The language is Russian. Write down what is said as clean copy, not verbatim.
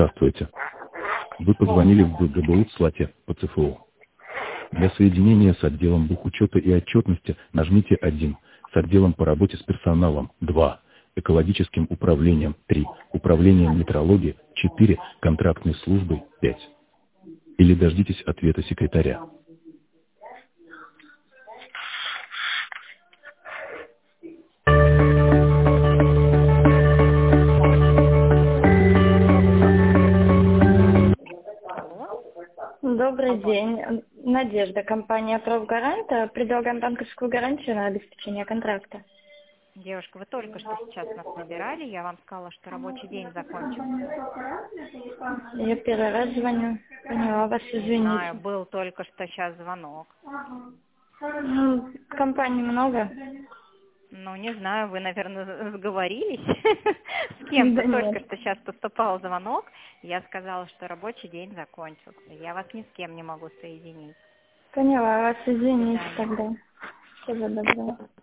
Здравствуйте. Вы позвонили в ГБУ ЦЛАТе по ЦФУ. Для соединения с отделом бухучета и отчетности нажмите 1, с отделом по работе с персоналом 2, экологическим управлением 3, управлением метрологии 4, контрактной службой 5. Или дождитесь ответа секретаря. Добрый день. Надежда, компания «Профгарант». Предлагаем банковскую гарантию на обеспечение контракта. Девушка, вы только что сейчас нас набирали, я вам сказала, что рабочий день закончился. Я первый раз звоню. Поняла вас, Не знаю, извините. был только что сейчас звонок. Компаний много? Ну, не знаю, вы, наверное, сговорились с кем-то. Да Только нет. что сейчас поступал звонок, я сказала, что рабочий день закончился. Я вас ни с кем не могу соединить. Поняла вас, До извините свидания. тогда. Всего доброго.